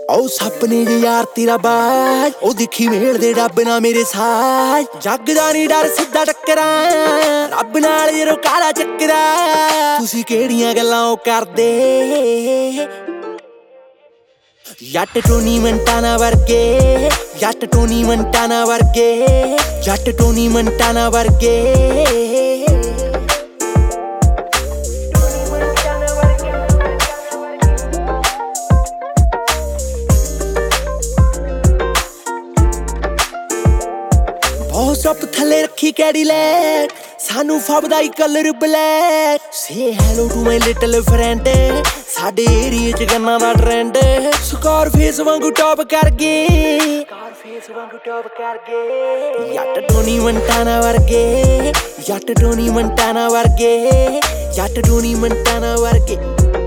ਉਹ ਸਪਨੇ ਜੇ ਯਾਰ ਤੇਰਾ ਬਾਜ ਉਹ ਦਿਖੀ ਮੇਲ ਦੇ ਰੱਬ ਨਾਲ ਮੇਰੇ ਸਾਜ ਜੱਗ ਦਾ ਨੀ ਡਰ ਸਿੱਧਾ ਟੱਕਰਾਂ ਰੱਬ ਨਾਲ ਜਦੋਂ ਕਾਲਾ ਚੱਕਰਾ ਤੁਸੀਂ ਕਿਹੜੀਆਂ ਗੱਲਾਂ ਉਹ ਕਰਦੇ ਜੱਟ ਟੋਨੀ ਮੰਟਾਨਾ ਵਰਗੇ ਜੱਟ ਟੋਨੀ ਮੰਟਾਨਾ ਵਰਗੇ ਜੱਟ ਟੋਨੀ ਮੰਟਾਨਾ ਵਰਗੇ ਬਹੁਤ ਸੱਪ ਥੱਲੇ ਰੱਖੀ ਕੈਡੀਲੈਕ ਸਾਨੂੰ ਫੱਬਦਾ ਈ colour black say hello to my little friend ਸਾਡੇ ਏਰੀਏ ਚ ਗੰਨਾ ਦਾ ਟ੍ਰੈਂਡ ਸਕਾਰਫੇਸ ਵਾਂਗੂ ਟੌਪ ਕਰ ਗਏ ਜੱਟ ਟੋਨੀ ਮੰਟਾਨਾ ਵਰਗੇ ਜੱਟ ਟੋਨੀ ਮੰਟਾਨਾ ਵਰਗੇ ਜੱਟ ਟੋਨੀ ਮੰਟਾਨਾ ਵਰਗੇ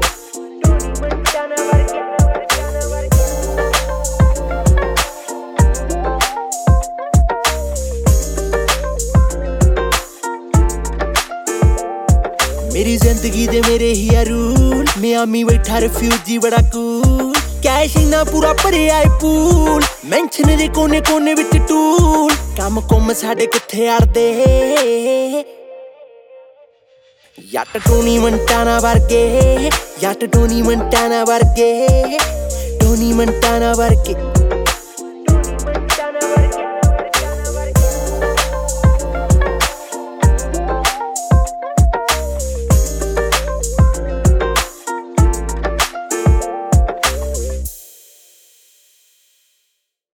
मेरी जिंदगी दे मेरे ही रूल मियामी बैठा रिफ्यूजी बड़ा कूल कैश इन्ना पूरा भरे आए पूल मैंशन दे कोने कोने विच टूल कम कुम साडे किथे अड़दे जट टोनी मंटाना वर्गे जट टोनी मंटाना वर्गे टोनी मंटाना वर्गे